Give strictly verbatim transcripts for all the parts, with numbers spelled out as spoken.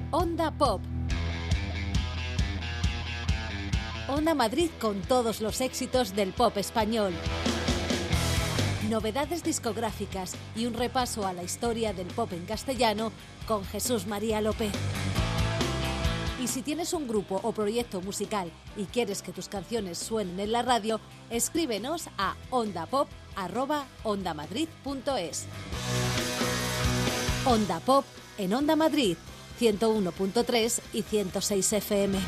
Onda Pop. Onda Madrid con todos los éxitos del pop español. Novedades discográficas y un repaso a la historia del pop en castellano con Jesús María López. Y si tienes un grupo o proyecto musical y quieres que tus canciones suenen en la radio, escríbenos a ondapop arroba ondamadrid punto es. Onda Pop en Onda Madrid, ciento uno punto tres y ciento seis F M.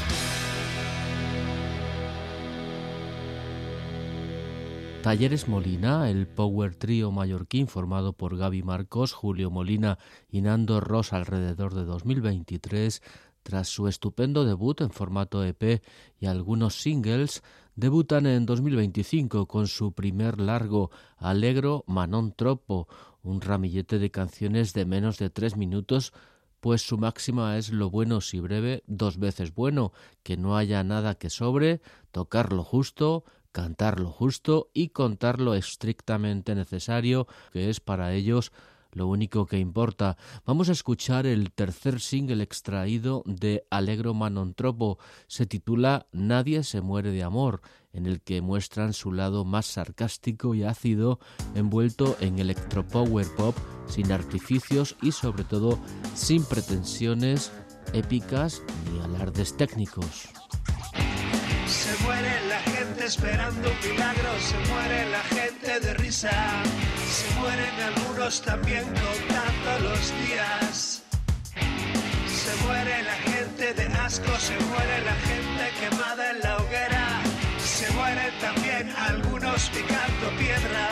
Talleres Molina, el power trío mallorquín formado por Gaby Marcos, Julio Molina y Nando Ross alrededor de dos mil veintitrés, tras su estupendo debut en formato E P y algunos singles, debutan en dos mil veinticinco con su primer largo, Allegro ma non troppo, un ramillete de canciones de menos de tres minutos, pues su máxima es lo bueno si breve, dos veces bueno, que no haya nada que sobre, tocar lo justo, cantar lo justo y contar lo estrictamente necesario, que es para ellos lo único que importa. Vamos a escuchar el tercer single extraído de Allegro ma non troppo. Se titula Nadie se muere de amor, en el que muestran su lado más sarcástico y ácido, envuelto en electropower pop, sin artificios y sobre todo sin pretensiones épicas ni alardes técnicos. Se muere la gente esperando un milagro, se muere la gente de risa, se mueren algunos también contando los días. Se muere la gente de asco, se muere la gente quemada en la hoguera, se mueren también algunos picando piedra.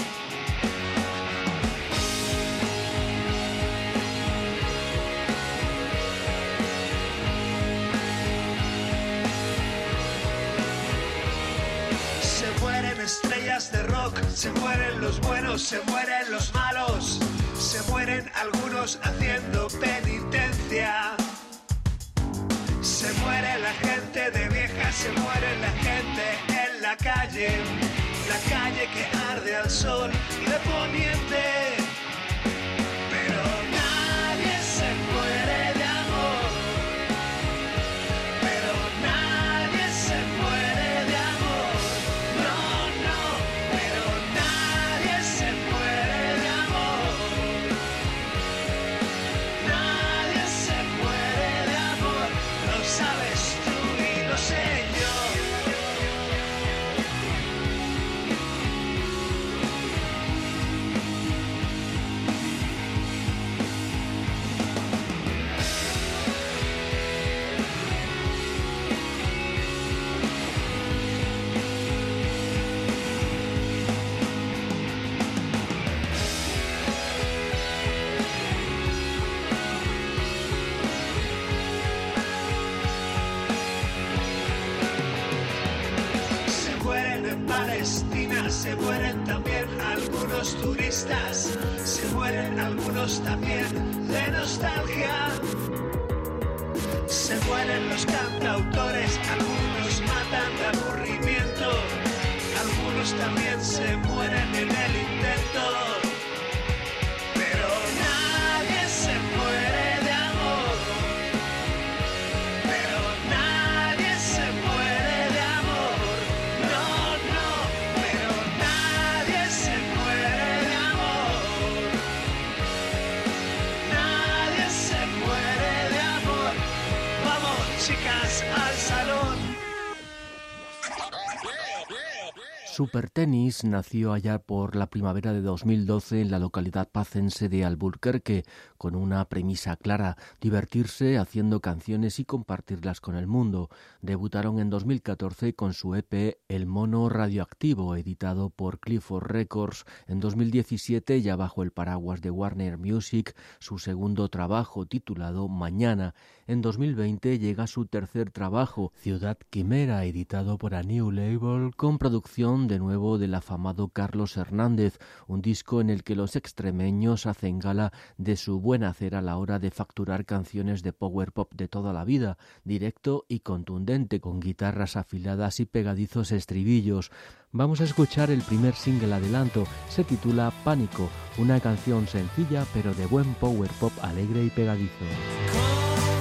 Se mueren estrellas de rock, se mueren los buenos, se mueren los malos, se mueren algunos haciendo penitencia. Se muere la gente de vieja, se muere la gente en la calle, la calle que arde al sol y de poniente. Pero nadie se muere de amor, pero nadie se muere de amor. No, no, pero nadie se muere de amor. Nadie se muere de amor. Lo sabes tú y lo sé yo. Se mueren también algunos turistas, se mueren algunos también de nostalgia. Se mueren los cantautores, algunos matan de aburrimiento, algunos también se mueren en el intento. Pero nadie se muere de amor, pero nadie se muere de amor. No, no, pero nadie se muere de amor. Nadie se muere de amor. Vamos, chicas, al salón. Supertenis nació allá por la primavera de dos mil doce en la localidad pacense de Alburquerque, con una premisa clara: divertirse haciendo canciones y compartirlas con el mundo. Debutaron en dos mil catorce con su E P El Mono Radioactivo, editado por Clifford Records. En dos mil diecisiete, ya bajo el paraguas de Warner Music, su segundo trabajo titulado Mañana. En dos mil veinte llega su tercer trabajo, Ciudad Quimera, editado por A New Label, con producción de nuevo del afamado Carlos Hernández, un disco en el que los extremeños hacen gala de su buen hacer a la hora de facturar canciones de power pop de toda la vida, directo y contundente, con guitarras afiladas y pegadizos estribillos. Vamos a escuchar el primer single adelanto, se titula Pánico, una canción sencilla pero de buen power pop alegre y pegadizo.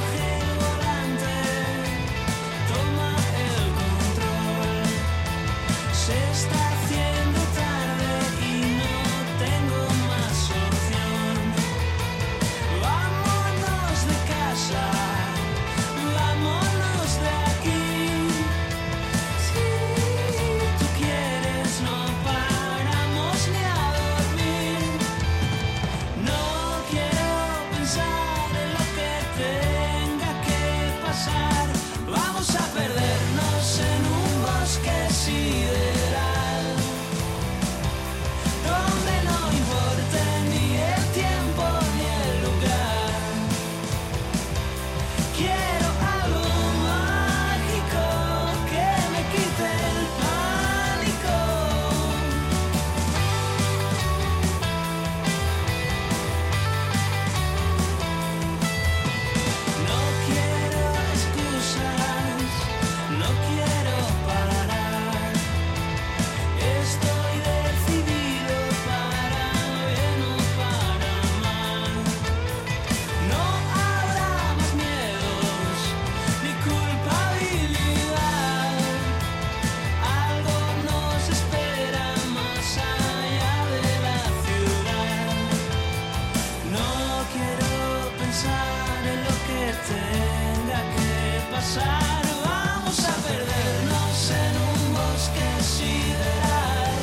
pensar en lo que tenga que pasar. Vamos a perdernos en un bosque sideral,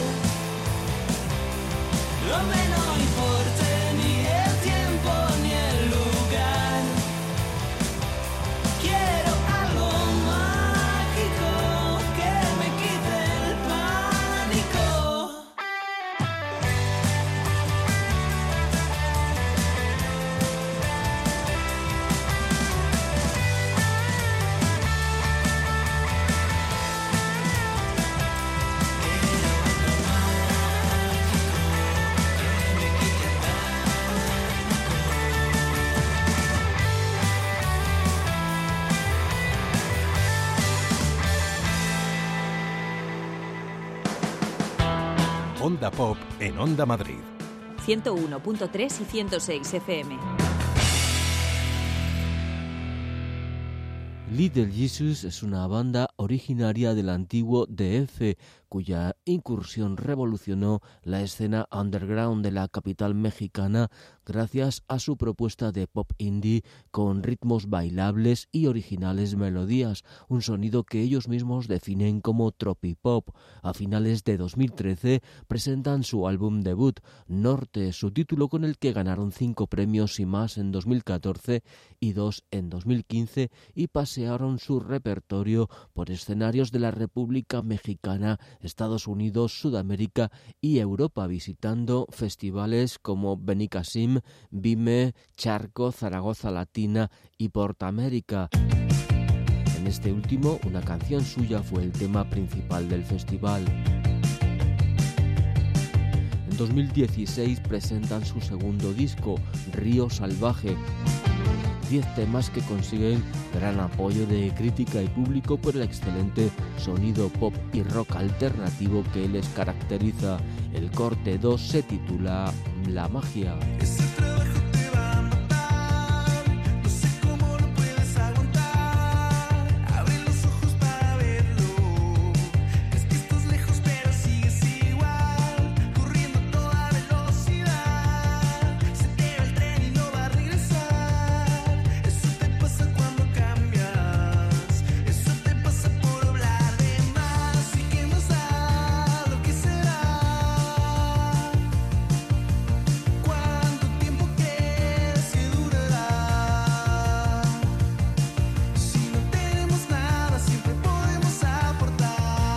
donde no importe ni el tiempo ni el lugar. Quiero algo mágico que me quite el pánico. Onda Pop en Onda Madrid. ciento uno punto tres y ciento seis F M. Little Jesus es una banda originaria del antiguo D F, cuya incursión revolucionó la escena underground de la capital mexicana gracias a su propuesta de pop indie con ritmos bailables y originales melodías, un sonido que ellos mismos definen como tropipop. A finales de dos mil trece presentan su álbum debut, Norte, su título con el que ganaron cinco premios y más en dos mil catorce y dos en dos mil quince, y pasearon su repertorio por escenarios de la República Mexicana, Estados Unidos, Sudamérica y Europa, visitando festivales como Benicassim, Vime, Charco, Zaragoza Latina y Portamérica. En este último, una canción suya fue el tema principal del festival. En dos mil dieciséis presentan su segundo disco, Río Salvaje. Diez temas que consiguen gran apoyo de crítica y público por el excelente sonido pop y rock alternativo que les caracteriza. El corte dos se titula La Magia. Ese trabajo te va a matar, no sé cómo lo puedes aguantar. Abre los ojos para verlo, es que estás lejos pero sigues igual, corriendo a toda velocidad. Se te va el tren y no va a regresar. Eso te pasa cuando cambias, eso te pasa por hablar de más. ¿Y qué más da lo que será? ¿Cuánto tiempo crees que durará? Si no tenemos nada, siempre podemos aportar.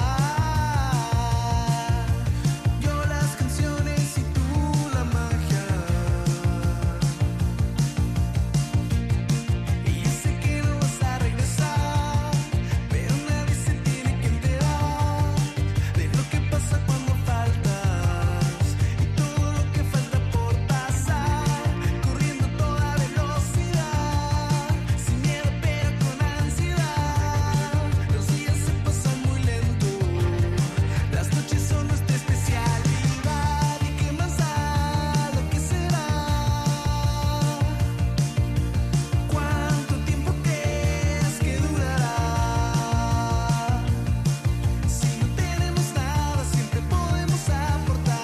Yo las canciones y tú la magia. Y yo sé que no vas a regresar, pero nadie se tiene que enterar de lo que pasa cuando faltas y todo lo que falta por pasar, corriendo a toda velocidad, sin miedo pero con ansiedad. Los días se pasan muy lento, las noches son nuestra especialidad. ¿Y qué más da lo que será? ¿Cuánto tiempo crees que durará? Si no tenemos nada, siempre podemos aportar.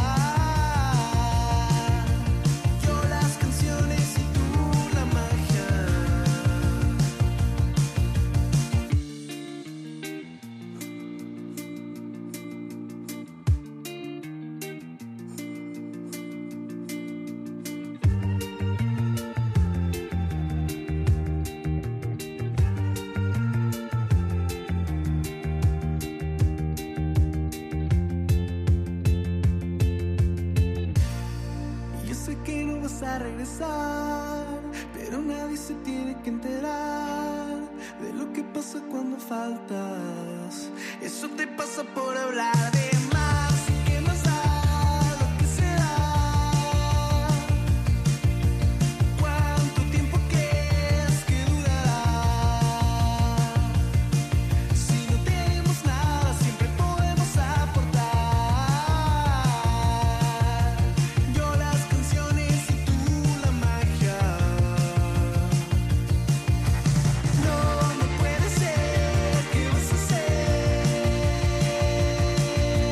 Yo las canciones y tú la magia. Y yo sé que no vas a regresar, pero nadie se tiene que enterar de lo que pasa cuando faltas. Eso te pasa por hablar de más. ¿Y qué más da lo que será? ¿Cuánto tiempo crees que durará? Si no tenemos nada, siempre podemos aportar. Yo las canciones y tú la magia. No, no puede ser, ¿qué vas a hacer?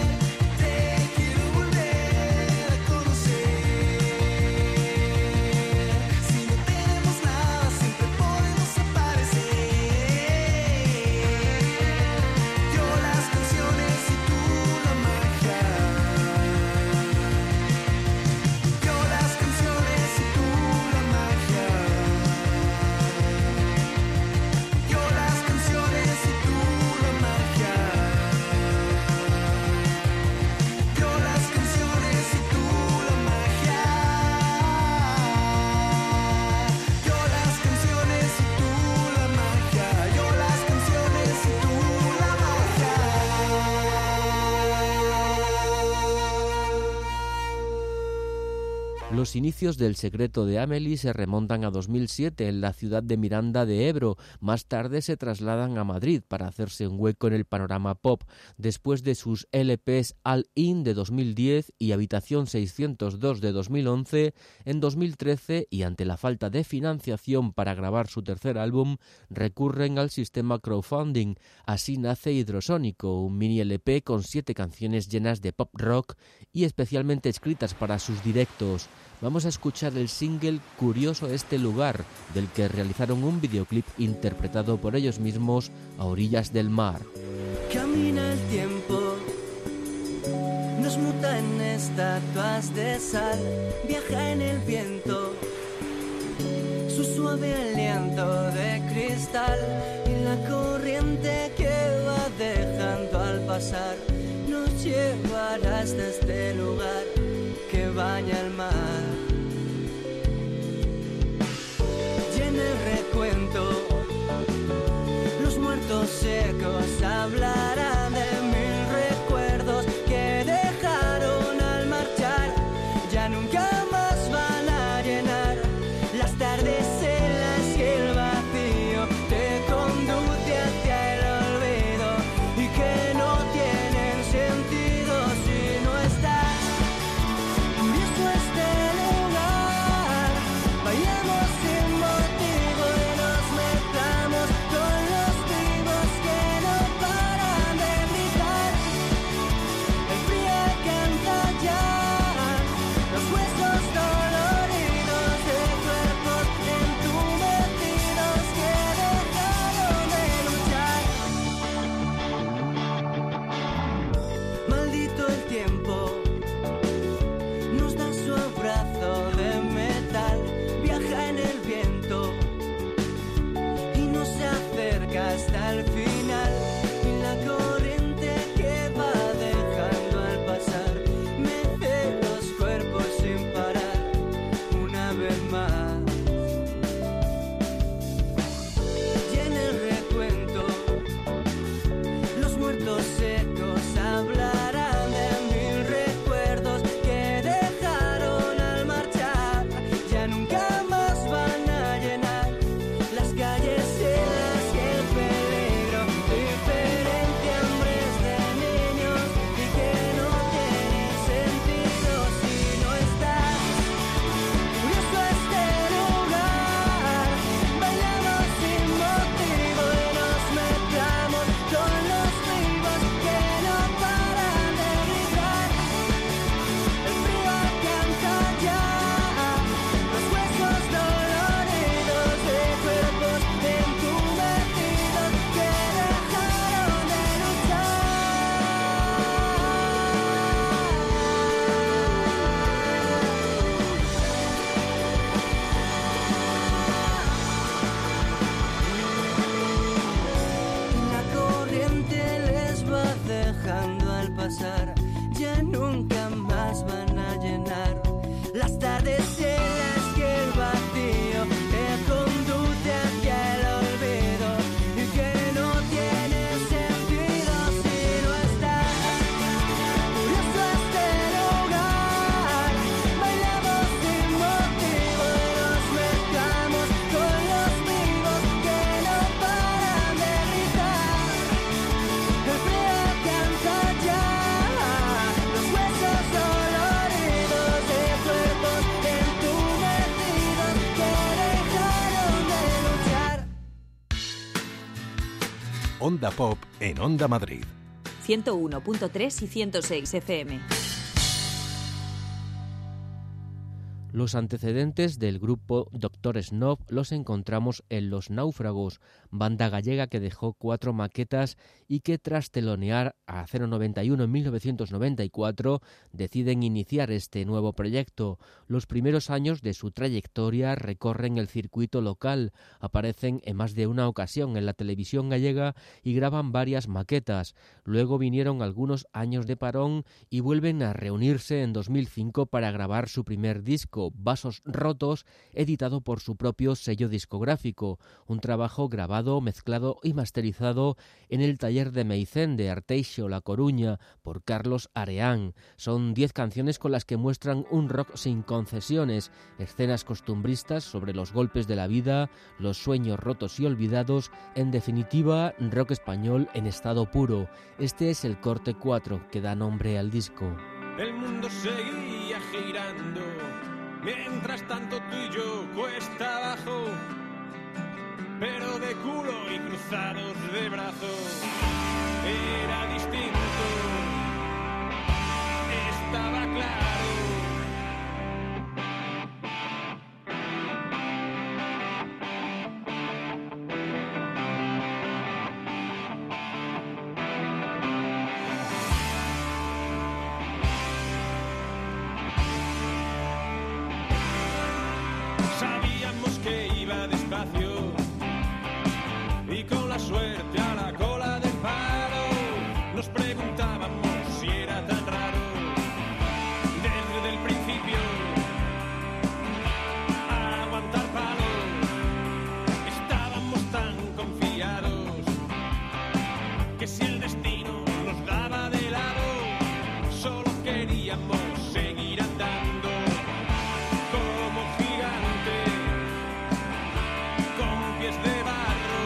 Los inicios del Secreto de Amélie se remontan a dos mil siete en la ciudad de Miranda de Ebro. Más tarde se trasladan a Madrid para hacerse un hueco en el panorama pop. Después de sus L Pes All In de dos mil diez y Habitación seiscientos dos de dos mil once, en dos mil trece, y ante la falta de financiación para grabar su tercer álbum, recurren al sistema crowdfunding. Así nace Hidrosónico, un mini L P con siete canciones llenas de pop rock y especialmente escritas para sus directos. Vamos a escuchar el single Curioso este lugar, del que realizaron un videoclip interpretado por ellos mismos a orillas del mar. Camina el tiempo, nos muta en estatuas de sal, viaja en el viento, su suave aliento de cristal, y la corriente que va dejando al pasar nos llevará hasta este lugar que baña el mar. Y en el recuento los muertos secos hablarán de mil recuerdos que dejaron al marchar. Ya nunca más van a llenar las tardes en las que el vacío te conduce hacia el olvido y que no tienen sentido si no estás. Curioso este lugar, bailamos sin motivo y nos mezclamos con los vivos que no paran de gritar. El frío alcanza ya los huesos doloridos de cuerpos entumecidos que dejaron de luchar. Maldito el tiempo, nos da su abrazo de metal, viaja en el viento y nos acerca hasta el final. Y la corriente que va dejando al pasar mece los cuerpos sin parar una vez más. Y en el recuento los muertos secos hablarán de mil recuerdos que dejaron al marchar. Ya nunca más van a llenar las calles en las que el peligro diferente hombres de niños y que no tiene sentido si no estás. Curioso este lugar, bailamos sin motivo y nos mezclamos con los vivos que no paran de gritar. El frío alcanza ya los huesos doloridos de cuerpos entumecidos que dejaron de luchar. La corriente les va dejando al pasar, ya nunca más van a llenar las tardes en las que el vacío te conduce hacia el olvido y que no tiene sentido si no estás. Curioso este lugar, bailamos sin motivo y nos mezclamos con los vivos que no paran de gritar. El frío alcanza ya los huesos doloridos de cuerpos entumecidos que dejaron de luchar. Onda Pop en Onda Madrid. ciento uno punto tres y ciento seis F M. Los antecedentes del grupo Doctor Snob los encontramos en Los Náufragos, banda gallega que dejó cuatro maquetas y que tras telonear a cero noventa y uno en mil novecientos noventa y cuatro deciden iniciar este nuevo proyecto. Los primeros años de su trayectoria recorren el circuito local, aparecen en más de una ocasión en la televisión gallega y graban varias maquetas. Luego vinieron algunos años de parón y vuelven a reunirse en dos mil cinco para grabar su primer disco, disco Vasos Rotos, editado por su propio sello discográfico, un trabajo grabado, mezclado y masterizado en el taller de Meicén de Arteixo, La Coruña, por Carlos Areán. Son diez canciones con las que muestran un rock sin concesiones, escenas costumbristas sobre los golpes de la vida, los sueños rotos y olvidados, en definitiva, rock español en estado puro. Este es el corte cuatro que da nombre al disco. El mundo seguía girando, mientras tanto tú y yo cuesta abajo, pero de culo y cruzados de brazos. Era distinto, estaba claro. Sabíamos que iba despacio y con la suerte a la cola del paro. Nos preguntábamos si era tan raro desde el principio aguantar palo. Estábamos tan confiados que si el destino nos daba de lado, solo queríamos seguir andando como gigantes con pies de barro.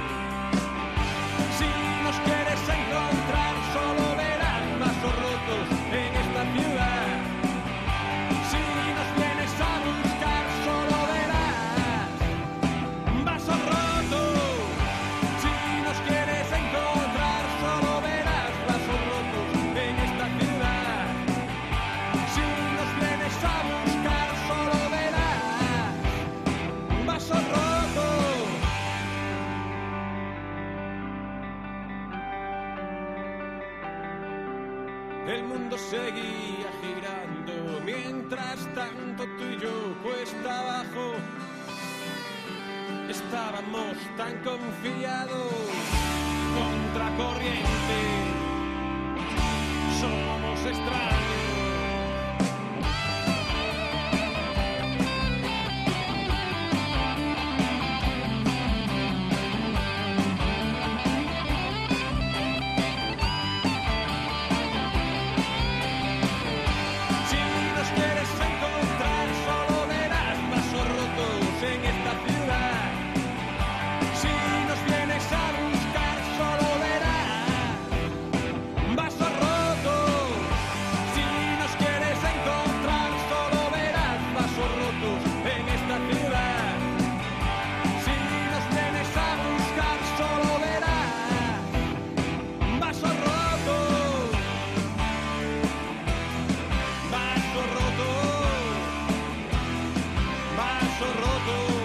Si nos quieres encontrar, solo verás vasos rotos en esta ciudad. Si nos vienes a buscar, solo verás vasos rotos. Si nos quieres encontrar, solo verás vasos rotos en esta ciudad. Si nos vienes a buscar, solo verás vasos rotos. El mundo seguía girando, mientras tanto tú y yo cuesta abajo estábamos tan confiados, contracorriente, somos extraños. Si nos quieres encontrar, solo verás vasos rotos en esta ciudad. Si nos vienes a buscar, solo verás vasos rotos. Si nos quieres encontrar, solo verás vasos rotos en esta ciudad. Si nos vienes a buscar, solo verás vasos rotos. Vasos rotos, vasos rotos.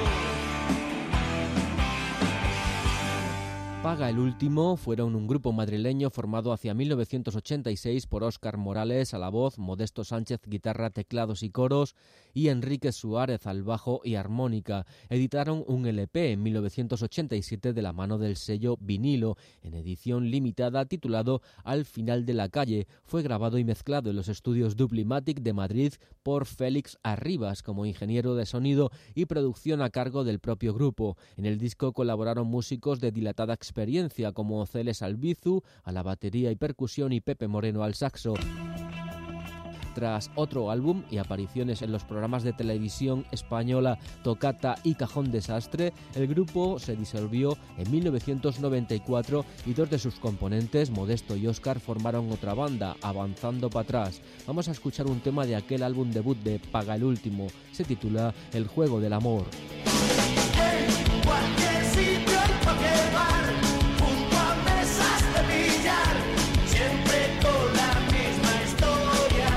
Paga el Último fueron un grupo madrileño formado hacia mil novecientos ochenta y seis por Óscar Morales a la voz, Modesto Sánchez guitarra, teclados y coros y Enrique Suárez al bajo y armónica. Editaron un L P en mil novecientos ochenta y siete de la mano del sello Vinilo, en edición limitada, titulado Al final de la calle. Fue grabado y mezclado en los estudios Duplimatic de Madrid por Félix Arribas como ingeniero de sonido y producción a cargo del propio grupo. En el disco colaboraron músicos de dilatada experiencia como Celes Albizu a la batería y percusión y Pepe Moreno al saxo. Tras otro álbum y apariciones en los programas de televisión española Tocata y Cajón Desastre, el grupo se disolvió en mil novecientos noventa y cuatro y dos de sus componentes, Modesto y Óscar, formaron otra banda, Avanzando para atrás. Vamos a escuchar un tema de aquel álbum debut de Paga el Último. Se titula El juego del amor. En cualquier sitio, en cualquier bar, junto a mesas de billar, siempre con la misma historia.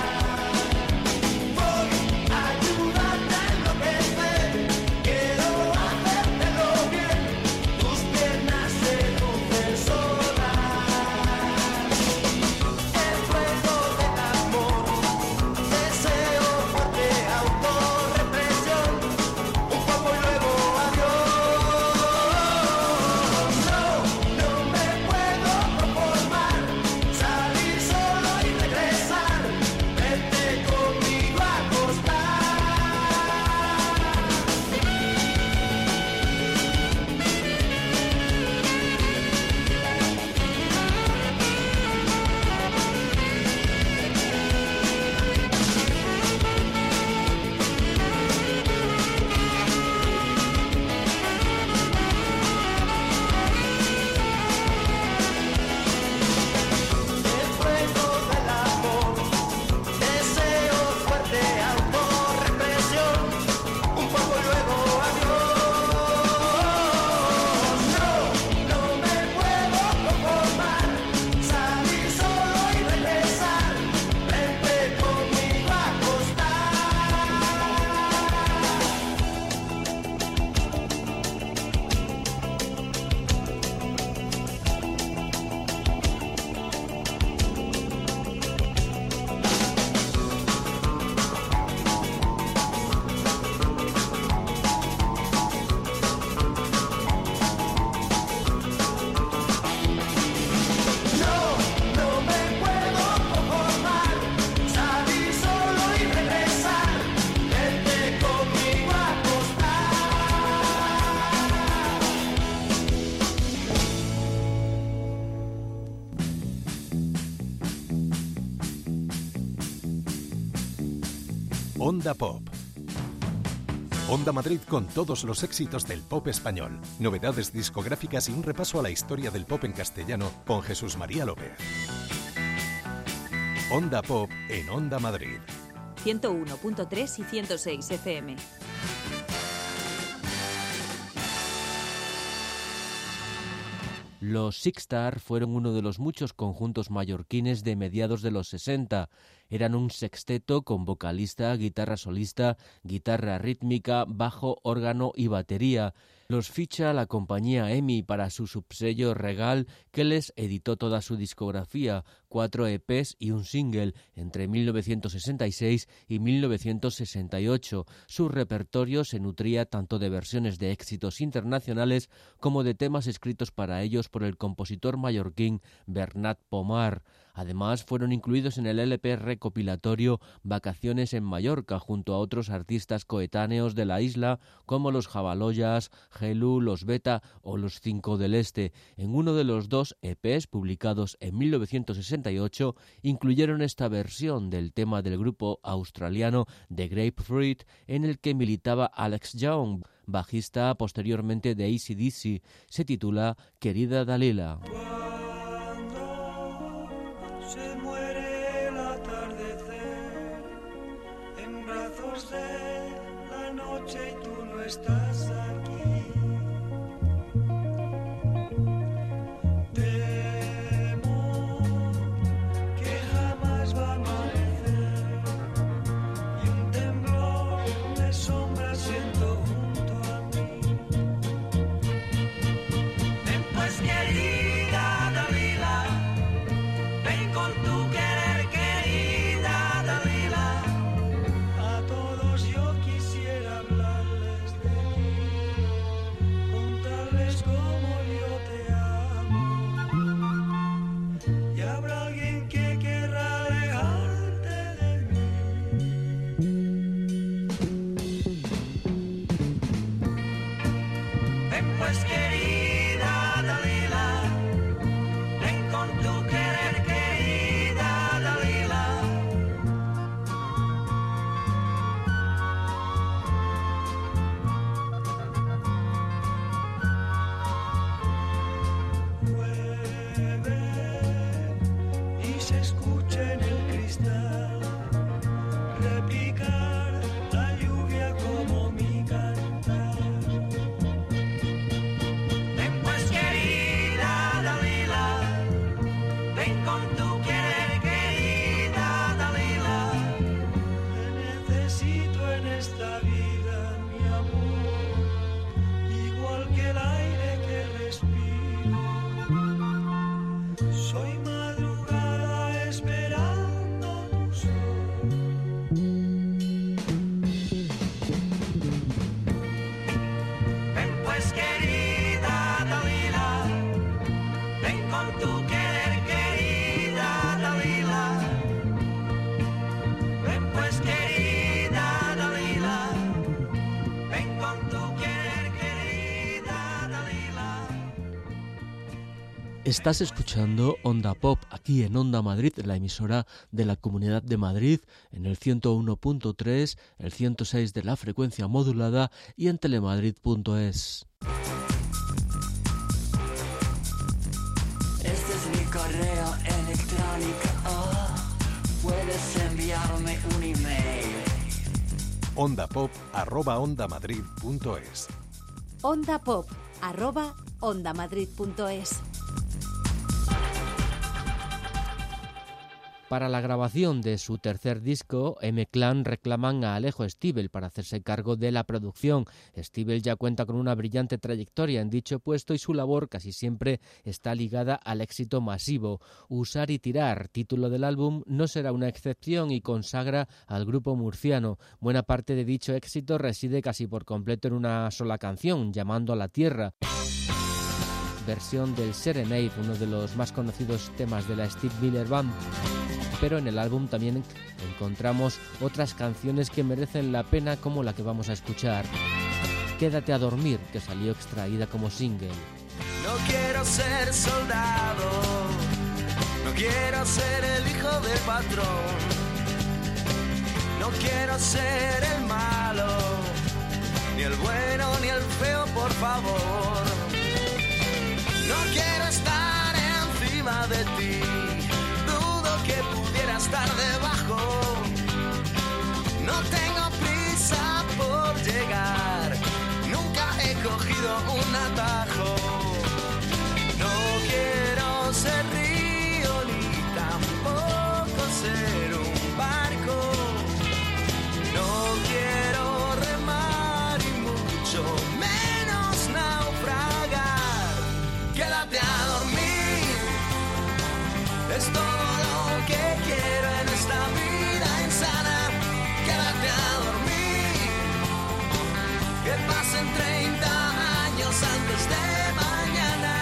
Voy a ayudarte a enloquecer, quiero hacértelo bien, tus piernas se lucen solas. El juego del amor, deseo fuerte, autorrepresión, un poco y luego adiós. Onda Pop. Onda Madrid con todos los éxitos del pop español, novedades discográficas y un repaso a la historia del pop en castellano con Jesús María López. Onda Pop en Onda Madrid. ciento uno punto tres y ciento seis F M. Los Sixtar fueron uno de los muchos conjuntos mallorquines de mediados de los sesenta. Eran un sexteto con vocalista, guitarra solista, guitarra rítmica, bajo, órgano y batería. Los ficha la compañía EMI para su subsello Regal, que les editó toda su discografía, cuatro E Pes y un single, entre mil novecientos sesenta y seis y mil novecientos sesenta y ocho. Su repertorio se nutría tanto de versiones de éxitos internacionales como de temas escritos para ellos por el compositor mallorquín Bernat Pomar. Además, fueron incluidos en el L P recopilatorio Vacaciones en Mallorca, junto a otros artistas coetáneos de la isla, como los Jabaloyas, Gelu, los Beta o los Cinco del Este. En uno de los dos E Pes, publicados en mil novecientos sesenta y ocho, incluyeron esta versión del tema del grupo australiano The Grapefruit, en el que militaba Alex Young, bajista posteriormente de A C D C. Se titula Querida Dalila. Se muere el atardecer en brazos de la noche y tú no estás aquí. Temo que jamás va a amanecer y un temblor de sombra siento junto a mí. Ven pues querida Dalila, ven con tu querer, querida Dalila. A todos yo quisiera hablarles de ti, contarles cómo yo te amo. Y habrá alguien que querrá alejarte de mí. Ven pues querida Dalila, ven con tu querer, querida Dalila. Llueve y se escucha en el cristal repicar la lluvia como mi cantar. Ven pues querida Dalila, ven con tu querer, querida Dalila. Te necesito en esta vida, mi amor, igual que el aire que respiro. Soy madrugada esperando tu sol. Ven pues querida Dalila, ven con tu querer, querida Dalila. Ven pues querida Dalila, ven con tu querer, querida Dalila. Estás escuchando Onda Pop aquí en Onda Madrid, la emisora de la Comunidad de Madrid, en el ciento uno punto tres, el ciento seis de la frecuencia modulada y en telemadrid punto es. Este es mi correo electrónico. Oh, puedes enviarme un email. Onda Pop arroba ondamadrid punto es. Onda Pop, arroba ondamadrid punto es. Para la grabación de su tercer disco, M-Clan reclaman a Alejo Stivel para hacerse cargo de la producción. Stivel ya cuenta con una brillante trayectoria en dicho puesto y su labor casi siempre está ligada al éxito masivo. Usar y tirar, título del álbum, no será una excepción y consagra al grupo murciano. Buena parte de dicho éxito reside casi por completo en una sola canción, Llamando a la Tierra. Versión del Serenade, uno de los más conocidos temas de la Steve Miller Band. Pero en el álbum también encontramos otras canciones que merecen la pena, como la que vamos a escuchar. Quédate a dormir, que salió extraída como single. No quiero ser soldado, no quiero ser el hijo del patrón, No quiero ser el malo, ni el bueno ni el feo, por favor. No quiero estar encima de ti, dudo que pudiera estar debajo. No tengo prisa por llegar, nunca he cogido un atajo. No quiero ser río ni tampoco ser un barco. No quiero remar y mucho menos naufragar. Quédate a dormir, es todo lo que quiero en esta vida insana. Quédate a dormir, que pasen treinta años antes de mañana.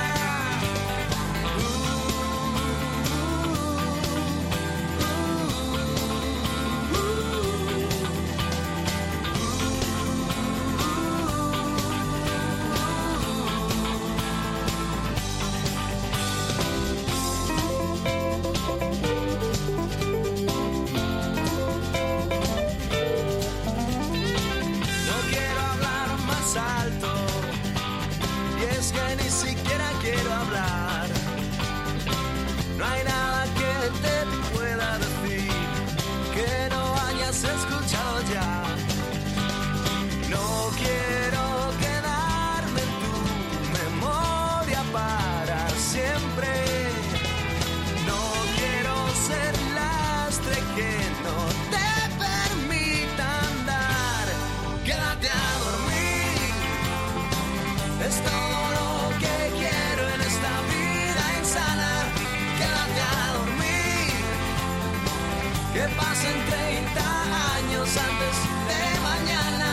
No quiero hablar más alto, y es que ni siquiera quiero hablar. No hay nada que te pueda decir que no hayas escuchado ya. No quiero quedarme en tu memoria para siempre. No quiero ser lastre que no te permita andar. Quédate a dormir, es todo lo que quiero en esta vida insana. Quédate a dormir, que pasen treinta años antes de mañana.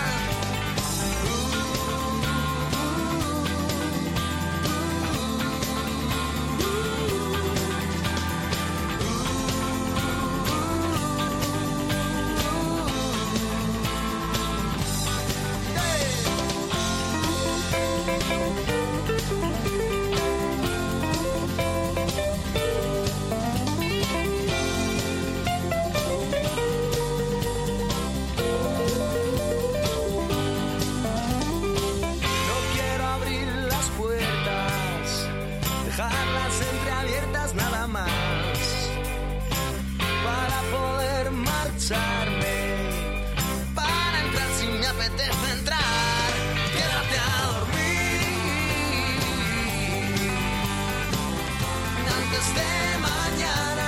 No quiero abrir las puertas, dejarlas entreabiertas nada más, para poder marcharme, para entrar si me apetece entrar. Quédate a dormir antes de mañana.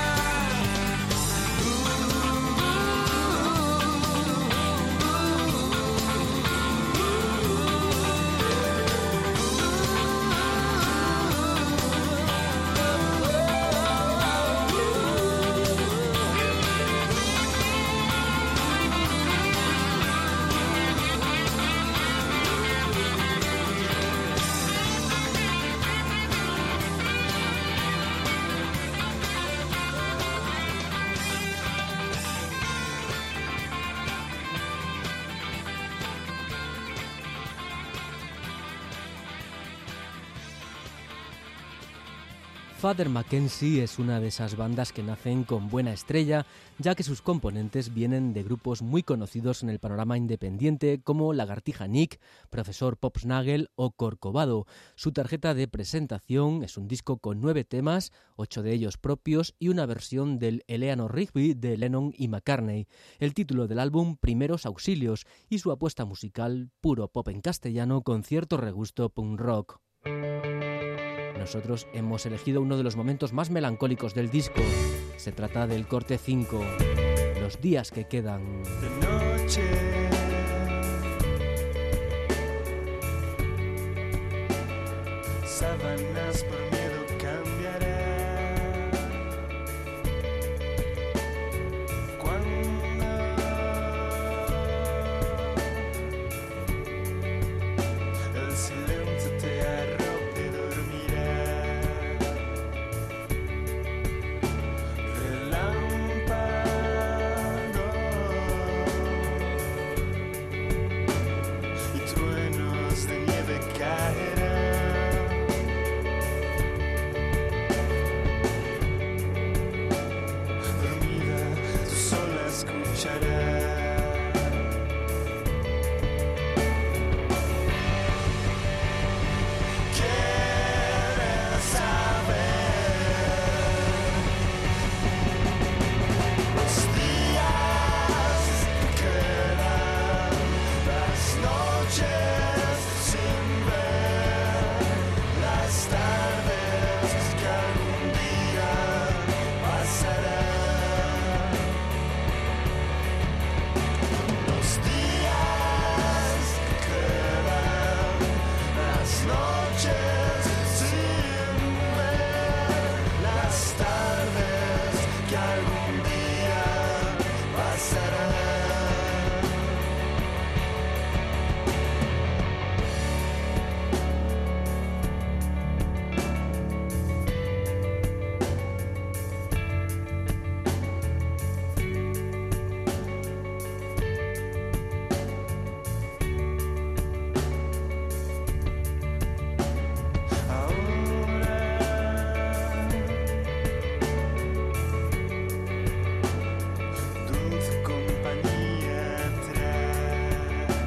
Father Mackenzie es una de esas bandas que nacen con buena estrella, ya que sus componentes vienen de grupos muy conocidos en el panorama independiente como Lagartija Nick, Profesor Popsnagel o Corcovado. Su tarjeta de presentación es un disco con nueve temas, ocho de ellos propios y una versión del Eleanor Rigby de Lennon y McCartney. El título del álbum Primeros Auxilios y su apuesta musical puro pop en castellano con cierto regusto punk rock. Nosotros hemos elegido uno de los momentos más melancólicos del disco. Se trata del corte cinco, Los días que quedan. De noche, sábanas por miedo cambiarán. Cuando el silencio te arrope, dormirás. Relámpago y truenos de nieve caerán. Dormida, tú sola escucharás. noches sin ver, las tardes que algún día pasarán. Dulce compañía trae,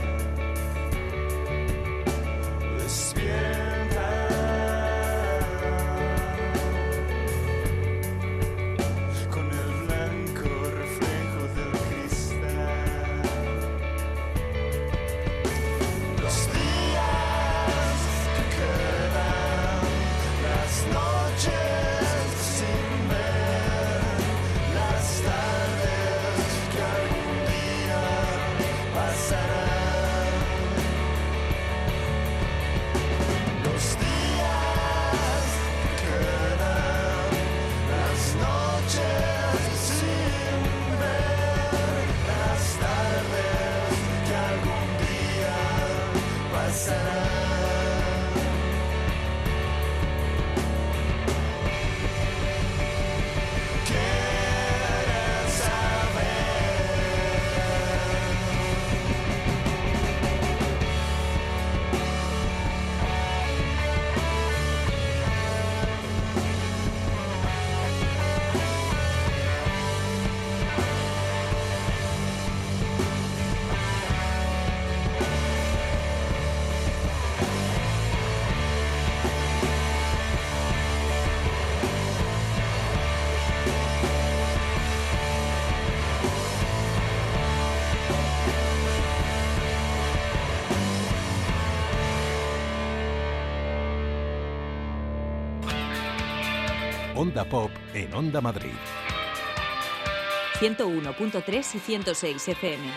despierta con el blanco reflejo del cristal. Los días que quedan, las noches sin ver, las tardes que algún día pasarán. Los días que quedan, las noches sin ver, las tardes que algún día pasarán. ¿Quieres saber? Onda Pop en Onda Madrid. ciento uno punto tres y ciento seis F M.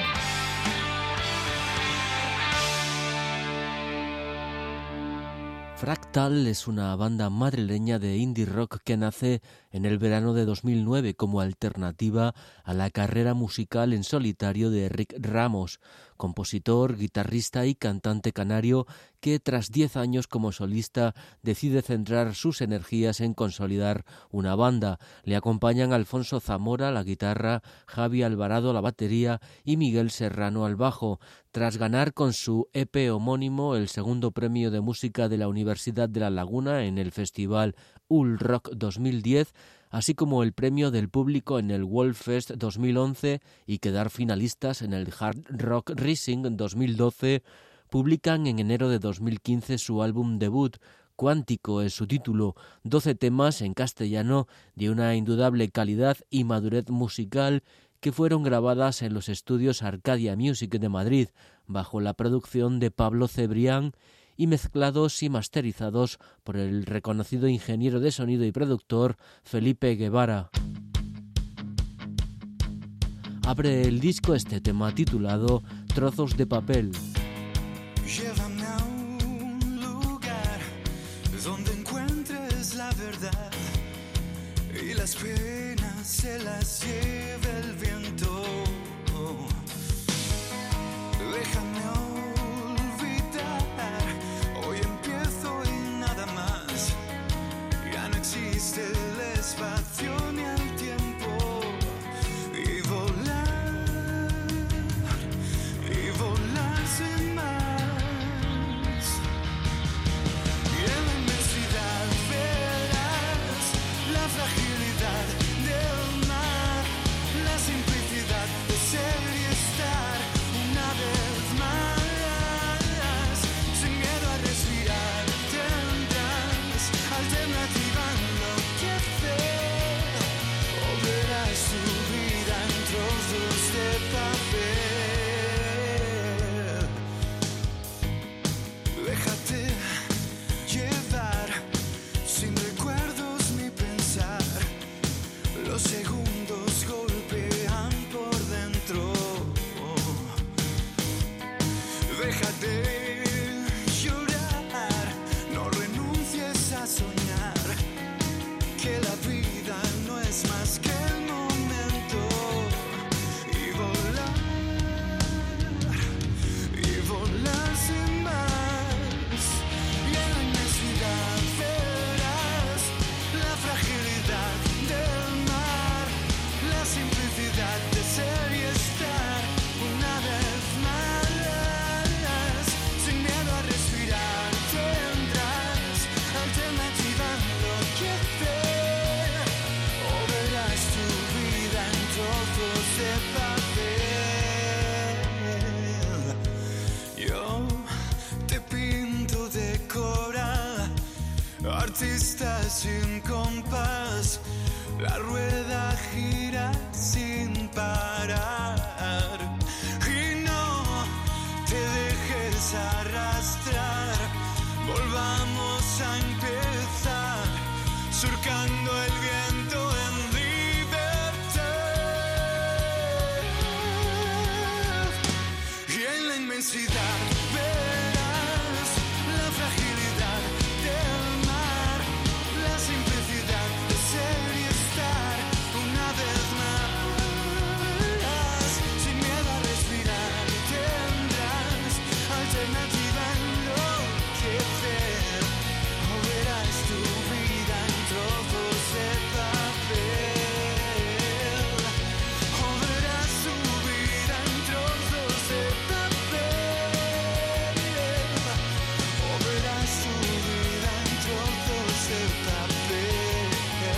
Fractal es una banda madrileña de indie rock que nace en el verano de dos mil nueve como alternativa a la carrera musical en solitario de Rick Ramos, compositor, guitarrista y cantante canario que tras diez años como solista decide centrar sus energías en consolidar una banda. Le acompañan Alfonso Zamora a la guitarra, Javi Alvarado a la batería y Miguel Serrano al bajo. Tras ganar con su E P homónimo el segundo premio de música de la Universidad de La Laguna en el festival Ul Rock dos mil diez, así como el premio del público en el Wolffest dos mil once y quedar finalistas en el Hard Rock Rising dos mil doce, publican en enero de dos mil quince su álbum debut. Cuántico es su título, doce temas en castellano de una indudable calidad y madurez musical que fueron grabadas en los estudios Arcadia Music de Madrid, bajo la producción de Pablo Cebrián y mezclados y masterizados por el reconocido ingeniero de sonido y productor Felipe Guevara. Abre el disco este tema titulado Trozos de papel. Llévame a un lugar donde encuentres la verdad y las penas se las lleve el viento. Déjame olvidar, hoy empiezo y nada más. Ya no existe el espacio ni el tiempo. Y volar, y volar sin más. Y en la inmensidad verás la fragilidad del mar, la simplicidad de ser y estar una vez más. artista sin compás, la rueda gira sin parar. Y no te dejes arrastrar, volvamos a empezar, surcando el viento en libertad. Y en la inmensidad verás la fragilidad del mar, la simplicidad de ser y estar una vez más. Sin miedo a respirar tendrás alternativa en enloquecer, o verás tu vida en trozos de papel, o verás tu vida en trozos de papel, o verás tu vida en trozos de papel.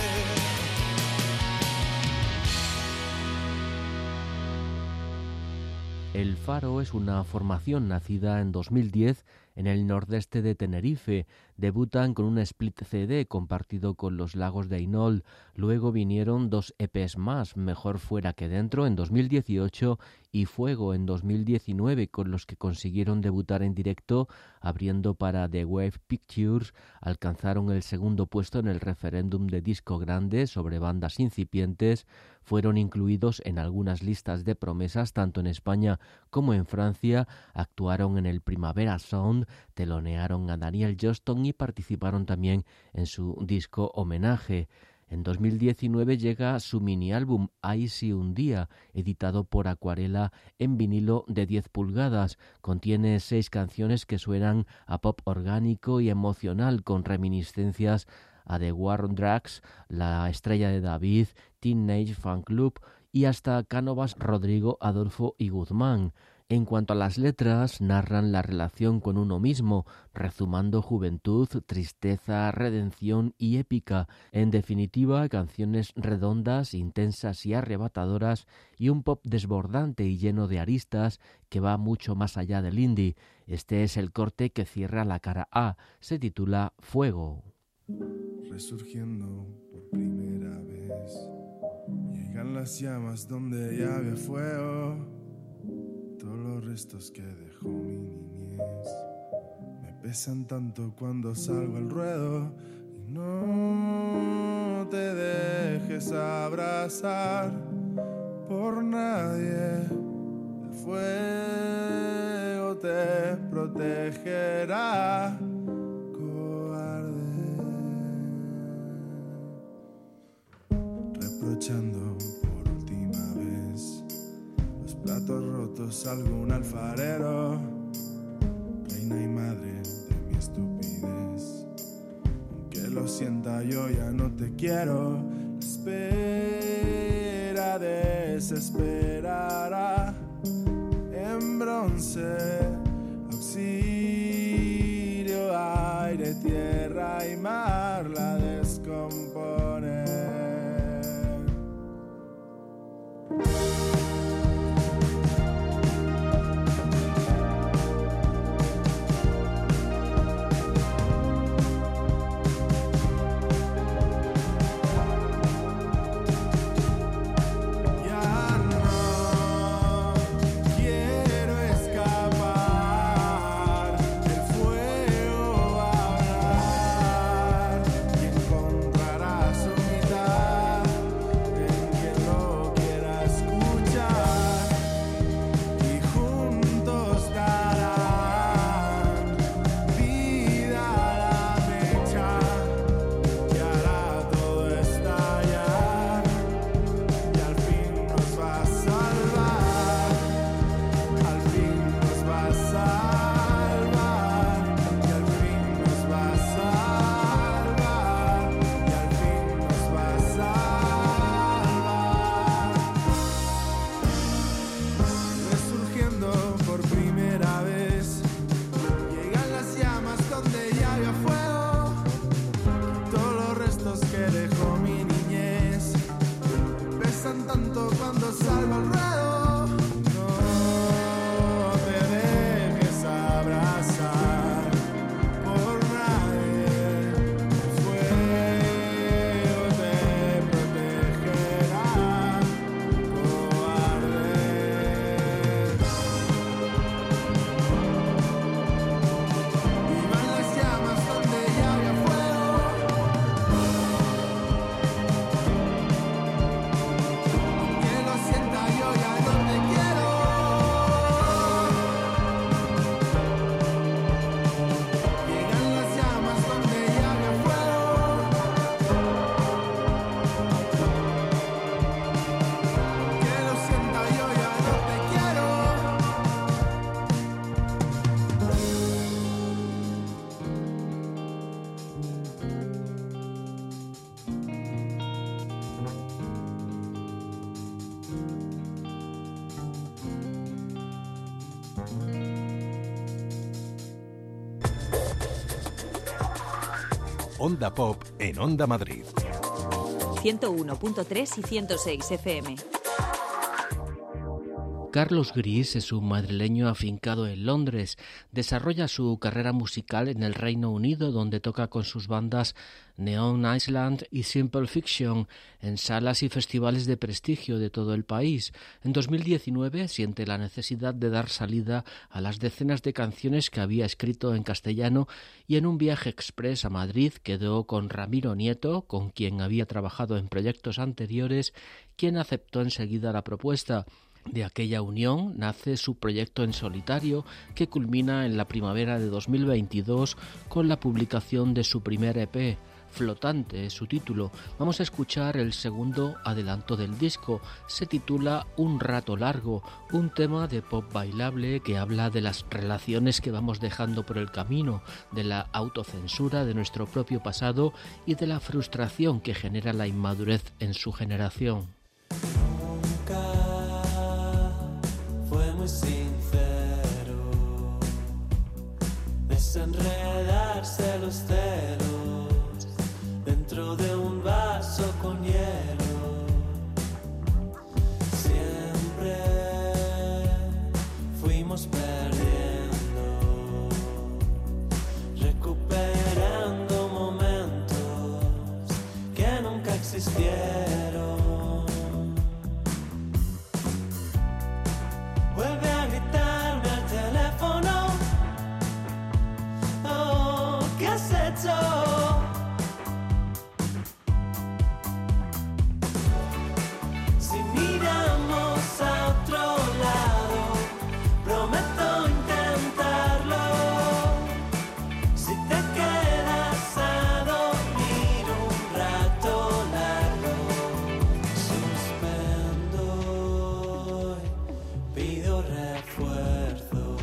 El Faro es una formación nacida en dos mil diez en el nordeste de Tenerife. Debutan con un split C D compartido con Los Lagos de Ainholt. Luego vinieron dos E Pes más, Mejor fuera que dentro en dos mil dieciocho y Fuego en dos mil diecinueve, con los que consiguieron debutar en directo abriendo para The Wave Pictures. Alcanzaron el segundo puesto en el referéndum de disco grande sobre bandas incipientes. Fueron incluidos en algunas listas de promesas tanto en España como en Francia. Actuaron en el Primavera Sound, telonearon a Daniel Johnston y participaron también en su disco homenaje. En dos mil diecinueve llega su mini álbum Ahí sí un día, editado por Acuarela en vinilo de diez pulgadas. Contiene seis canciones que suenan a pop orgánico y emocional, con reminiscencias a The War on Drugs, La Estrella de David, Teenage Fan Club y hasta Cánovas, Rodrigo, Adolfo y Guzmán. En cuanto a las letras, narran la relación con uno mismo, rezumando juventud, tristeza, redención y épica. En definitiva, canciones redondas, intensas y arrebatadoras, y un pop desbordante y lleno de aristas que va mucho más allá del indie. Este es el corte que cierra la cara A. Se titula Fuego. Resurgiendo por primera vez, llegan las llamas donde ya había fuego. Todos los restos que dejó mi niñez me pesan tanto cuando salgo al ruedo. Y no te dejes abrazar por nadie, el fuego te protegerá. Reprochando por última vez los platos rotos a algún alfarero, reina y madre de mi estupidez. Aunque lo sienta, yo ya no te quiero. La espera desesperará en bronce, auxilio, aire, tierra y mar la descompone. Ya no quiero escapar. Onda Pop en Onda Madrid. ciento uno punto tres y ciento seis F M. Carlos Gris es un madrileño afincado en Londres. Desarrolla su carrera musical en el Reino Unido, donde toca con sus bandas Neon Island y Simple Fiction en salas y festivales de prestigio de todo el país. En dos mil diecinueve siente la necesidad de dar salida a las decenas de canciones que había escrito en castellano y en un viaje express a Madrid quedó con Ramiro Nieto, con quien había trabajado en proyectos anteriores, quien aceptó enseguida la propuesta. De aquella unión nace su proyecto en solitario, que culmina en la primavera de dos mil veintidós con la publicación de su primer E P, Flotante es su título. Vamos a escuchar el segundo adelanto del disco. Se titula Un rato largo, un tema de pop bailable que habla de las relaciones que vamos dejando por el camino, de la autocensura de nuestro propio pasado y de la frustración que genera la inmadurez en su generación. Fue muy sincero desenredarse los celos dentro de un vaso con hielo. Siempre fuimos perdiendo, recuperando momentos que nunca existieron. Vuelve a gritarme al teléfono. Oh, ¿qué has hecho? Si miramos a otro lado, prometo intentarlo. Si te quedas a dormir un rato largo, suspendo y pido refuerzos.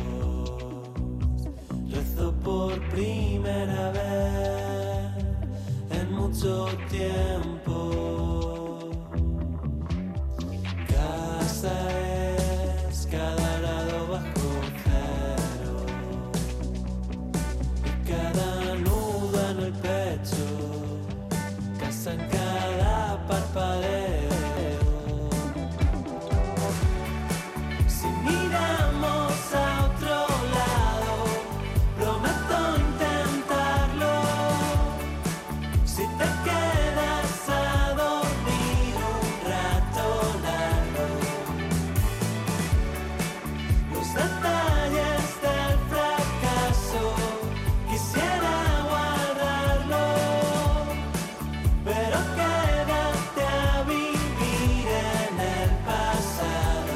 Rezo por primera vez en mucho tiempo. Casa es cada lado bajo cero y cada nudo en el pecho, casa en cada parpadeo. Si miramos a otro lado, prometo intentarlo. Si te quedas a dormir un rato largo, los detalles del fracaso quisiera guardarlo, pero quédate a vivir en el pasado.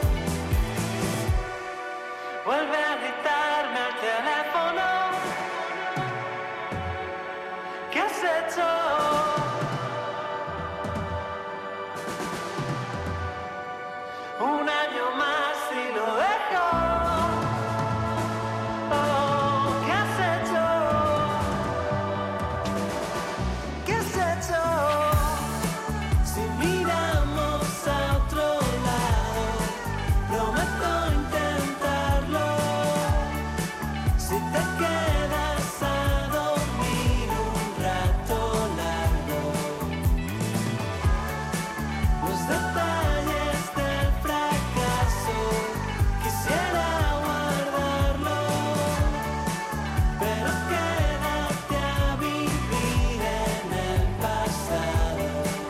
Vuelve a gritarme al teléfono. ¿Qué has hecho? Un año más y lo dejo. Oh, ¿qué has hecho? ¿Qué has hecho? Si miramos a otro lado, prometo intentarlo. Si te quedas a dormir un rato largo, los detalles del fracaso quisiera guardarlo, pero quédate a vivir en el pasado.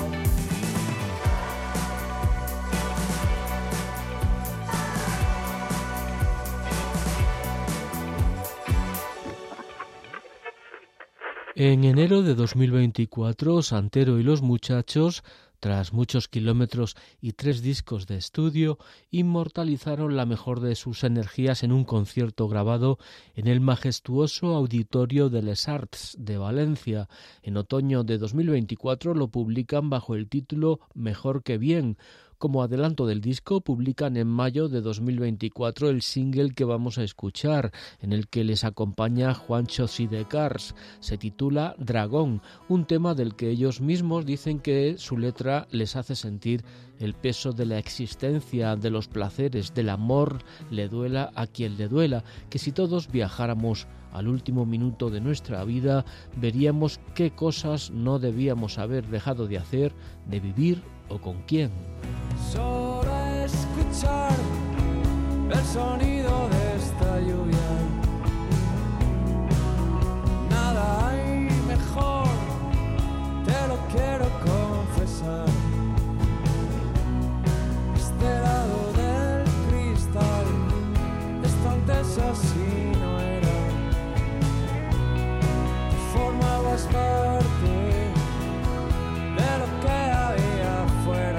En enero de dos mil veinticuatro, Santero y los Muchachos, tras muchos kilómetros y tres discos de estudio, inmortalizaron la mejor de sus energías en un concierto grabado en el majestuoso Auditorio de Les Arts de Valencia. En otoño de dos mil veinticuatro lo publican bajo el título Mejor que bien. Como adelanto del disco, publican en mayo de dos mil veinticuatro el single que vamos a escuchar, en el que les acompaña Juancho Sidecars. Se titula Dragón, un tema del que ellos mismos dicen que su letra les hace sentir el peso de la existencia, de los placeres, del amor, le duela a quien le duela, que si todos viajáramos al último minuto de nuestra vida, veríamos qué cosas no debíamos haber dejado de hacer, de vivir o con quién. Solo escuchar el sonido de esta lluvia. Nada hay mejor, te lo quiero confesar. Este lado del cristal, esto antes así no era. Formabas parte de lo que había afuera.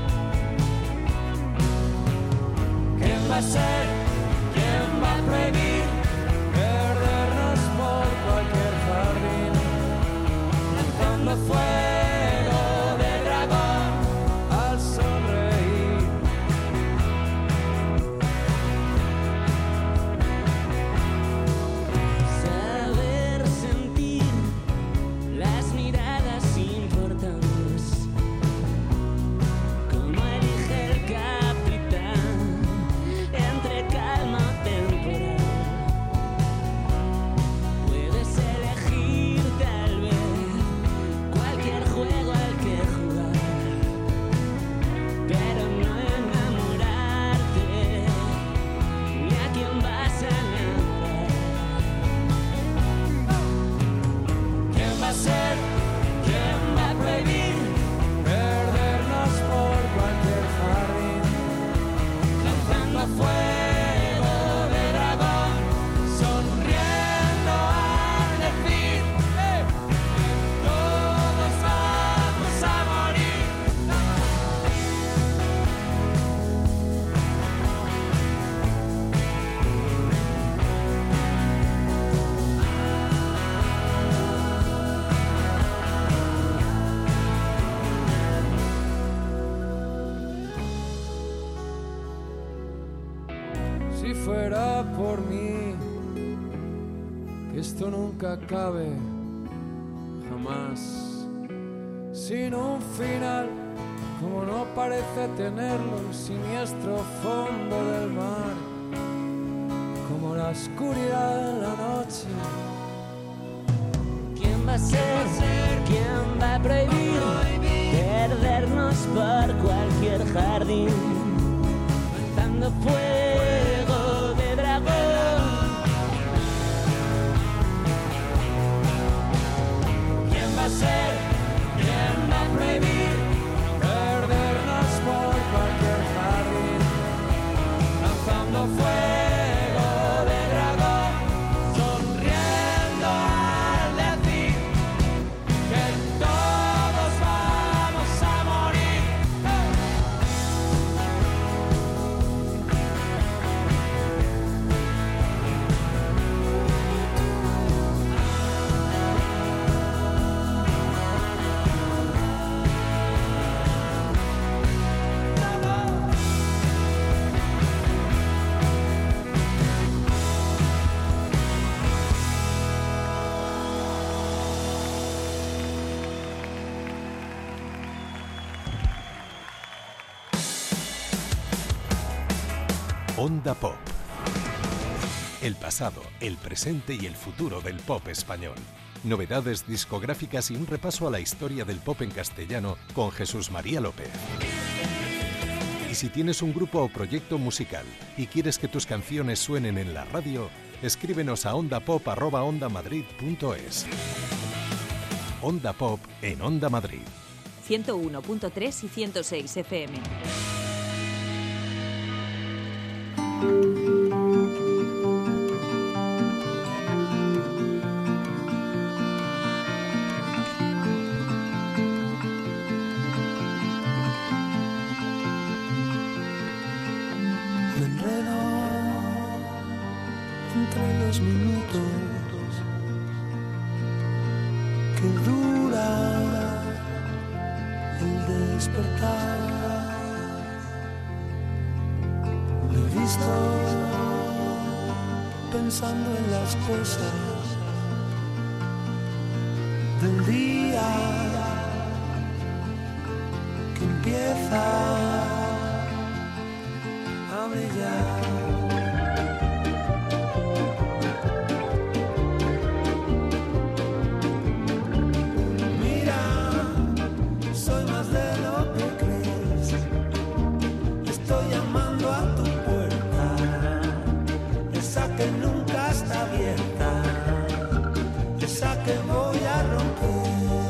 ¿Quién va a ser? ¿Quién va a prohibir perdernos por cualquier jardín? Lanzando fuego de dragón al sonreír. Saber sentir las miradas importantes, como elige el capitán entre calma o temporal. Puedes elegir tal vez cualquier juego al que jugar, pero no enamorarte ni a quién vas a enamorar. ¿Quién va a ser? ¿Quién va a prohibir perdernos por cualquier jardín? Lanzando fuego de dragón, sonriendo al decir eh, que todos vamos a morir. Si fuera por mí, que esto nunca acabe, jamás, sin un final, como no parece tenerlo el siniestro fondo del mar, como la oscuridad de la noche. ¿Quién va a ser? ¿Quién va a prohibir perdernos por cualquier jardín? Lanzando fuego de dragón. ¿Quién va a ser? ¿Quién va a prohibir perdernos por cualquier jardín? Lanzando fuego de dragón, sonriendo al decir que todos vamos a morir. Onda Pop. El pasado, el presente y el futuro del pop español. Novedades discográficas y un repaso a la historia del pop en castellano con Jesús María López. Y si tienes un grupo o proyecto musical y quieres que tus canciones suenen en la radio, escríbenos a ondapop arroba ondamadrid punto es. Onda Pop en Onda Madrid. ciento uno punto tres y ciento seis F M. Me enredo entre los minutos que dura el despertar. Me he visto pensando en las cosas del día que empieza a brillar. que voy a romper.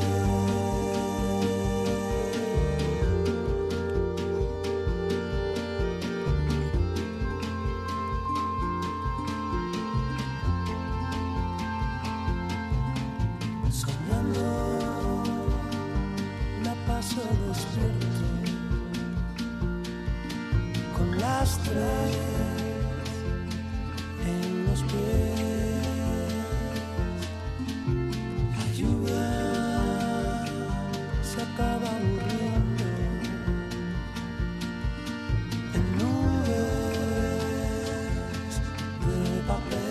Despierto con las tres en los pies. La lluvia se acaba aburriendo en nubes de papel.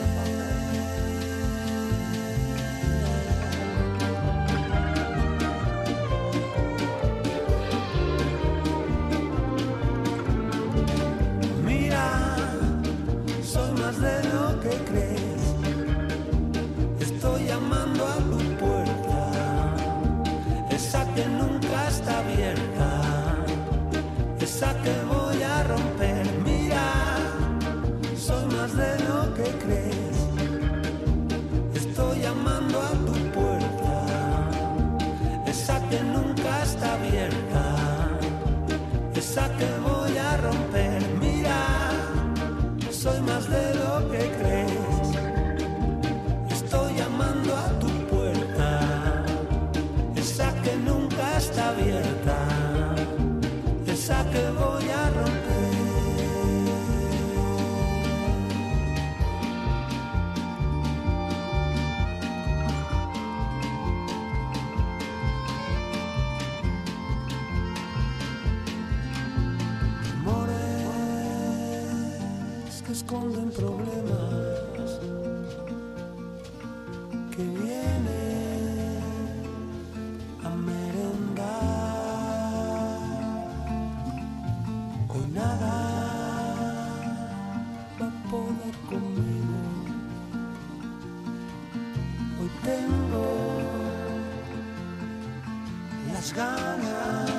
De lo que crees, estoy llamando a tu puerta, esa que nunca está abierta, esa que voy a romper. Mira, soy más de lo que crees, estoy llamando a tu puerta, esa que nunca está abierta, esa que voy a romper. Mira, soy más de lo que crees, estoy llamando a tu puerta, esa que nunca está abierta, esa que voy a romper. Esconden problemas que vienen a merendar. Hoy nada va a poder conmigo. Hoy tengo las ganas